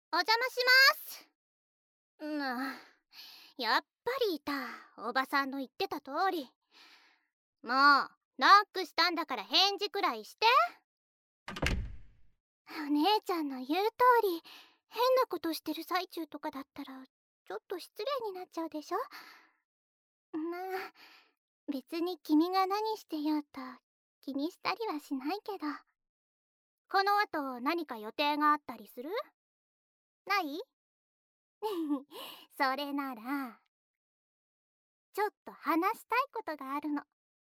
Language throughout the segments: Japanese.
お邪魔します。やっぱりいた。おばさんの言ってた通り。もうノックしたんだから返事くらいして。お姉ちゃんの言う通り、変なことしてる最中とかだったらちょっと失礼になっちゃうでしょ。別に君が何してようと気にしたりはしないけど。この後何か予定があったりする？ない？それならちょっと話したいことがあるの。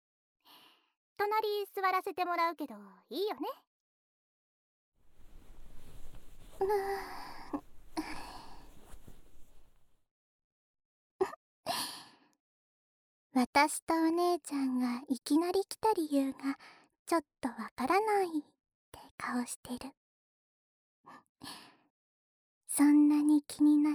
隣座らせてもらうけどいいよね？私とお姉ちゃんがいきなり来た理由がちょっとわからないって顔してる。そんなに気になる？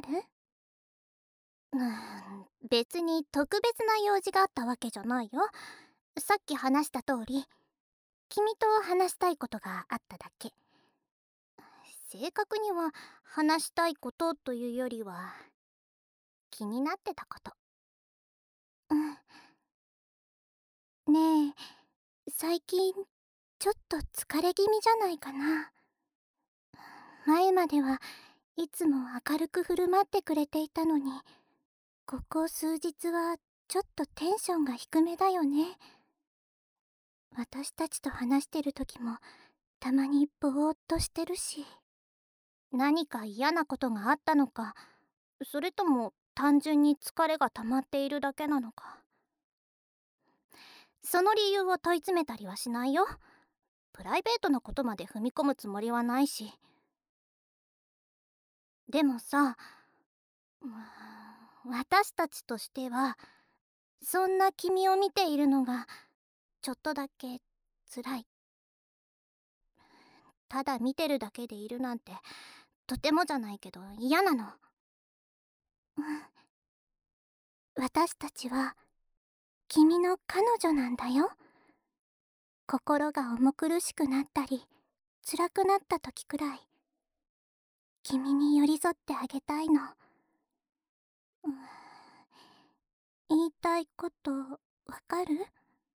別に特別な用事があったわけじゃないよ。さっき話した通り、君と話したいことがあっただけ。正確には話したいことというよりは気になってたこと。ねえ、最近ちょっと疲れ気味じゃないかな。前まではいつも明るく振る舞ってくれていたのに、ここ数日はちょっとテンションが低めだよね。私たちと話してる時もたまにぼーっとしてるし。何か嫌なことがあったのか、それとも単純に疲れが溜まっているだけなのか。その理由を問い詰めたりはしないよ。プライベートなことまで踏み込むつもりはないし。でもさ、私たちとしてはそんな君を見ているのがちょっとだけ辛い。ただ見てるだけでいるなんてとてもじゃないけど嫌なの。私たちは君の彼女なんだよ。心が重苦しくなったり辛くなった時くらい君に寄り添ってあげたいの。言いたいことわかる？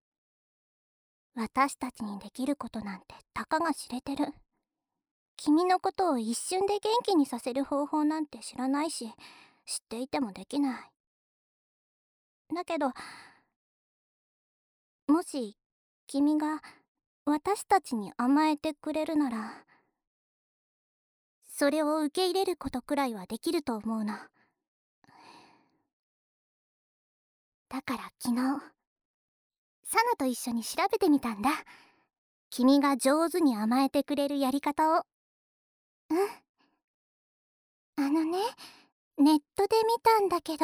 私たちにできることなんてたかが知れてる。君のことを一瞬で元気にさせる方法なんて知らないし、知っていてもできない。だけど、もし君が私たちに甘えてくれるなら、それを受け入れることくらいはできると思うの。だから昨日サナと一緒に調べてみたんだ。君が上手に甘えてくれるやり方を。ネットで見たんだけど、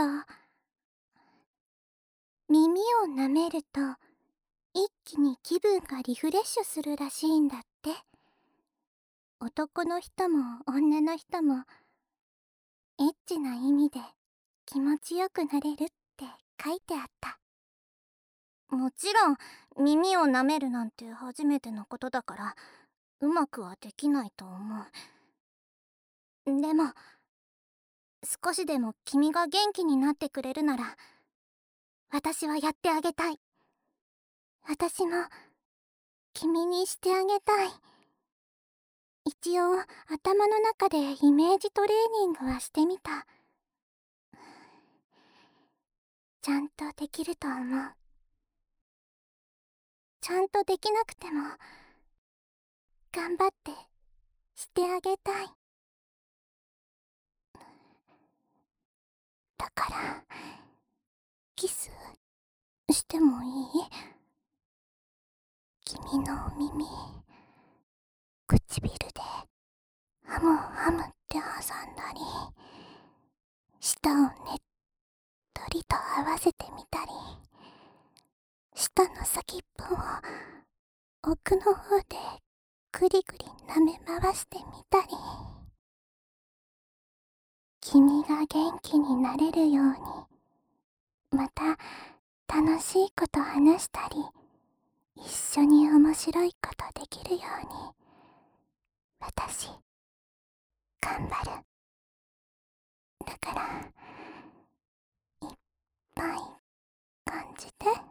耳を舐めると一気に気分がリフレッシュするらしいんだって。男の人も女の人もエッチな意味で気持ちよくなれるって書いてあった。もちろん耳を舐めるなんて初めてのことだからうまくはできないと思う。でも少しでも君が元気になってくれるなら私はやってあげたい。私も君にしてあげたい。一応頭の中でイメージトレーニングはしてみた。ちゃんとできると思う。ちゃんとできなくても頑張ってしてあげたい。だからキスしてもいい？君のお耳、唇でハムハムって挟んだり、舌をねっとりと合わせてみたり、舌の先っぽを奥の方でぐりぐり舐め回してみたり、君が元気になれるように、また楽しいこと話したり、一緒に面白いことできるように、私頑張る。 だからいっぱい感じて、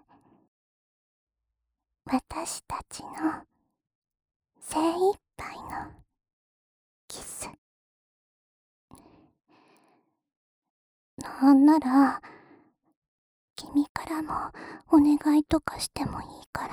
私たちの精一杯のキス。なんなら君からもお願いとかしてもいいから、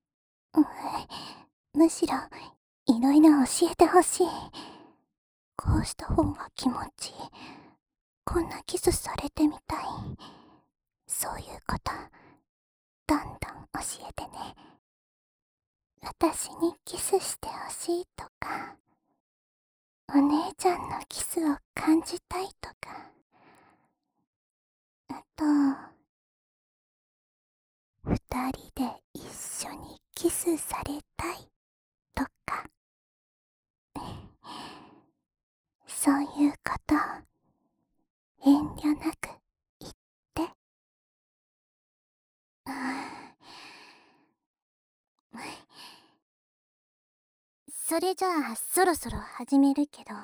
むしろいろいろ教えてほしい。こうした方が気持ちいい、こんなキスされてみたい、そういうことどんどん教えてね。私にキスしてほしいとか、お姉ちゃんのキスを感じたいとか、あと二人で一緒にキスされたいとか、そういうこと遠慮なく言って。それじゃあそろそろ始めるけど、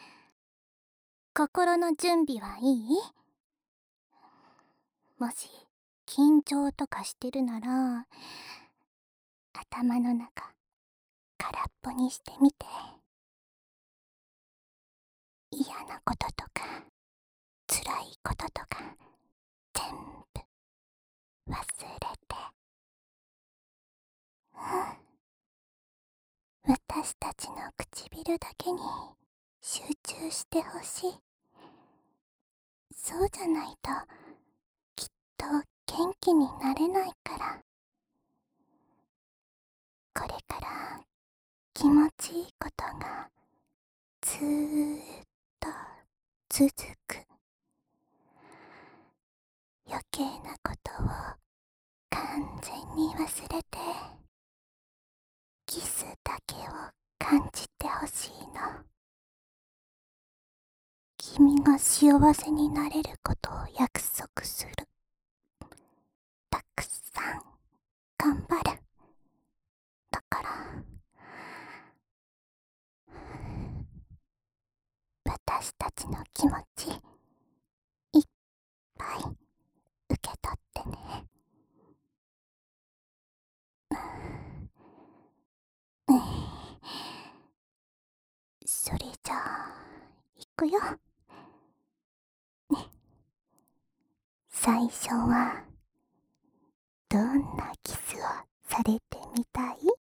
心の準備はいい？もし緊張とかしてるなら、頭の中空っぽにしてみて。嫌なこととか辛いこととか全部忘れて、私たちの唇だけに集中してほしい。そうじゃないときっと元気になれないから。これから気持ちいいことがずーっと続く。余計なことを完全に忘れて、キスだけを感じてほしいの。君が幸せになれることを約束する。たくさん頑張る。だから私たちの気持ちいっぱい受け取ってね。それじゃあいくよ。最初はどんなキスをされてみたい？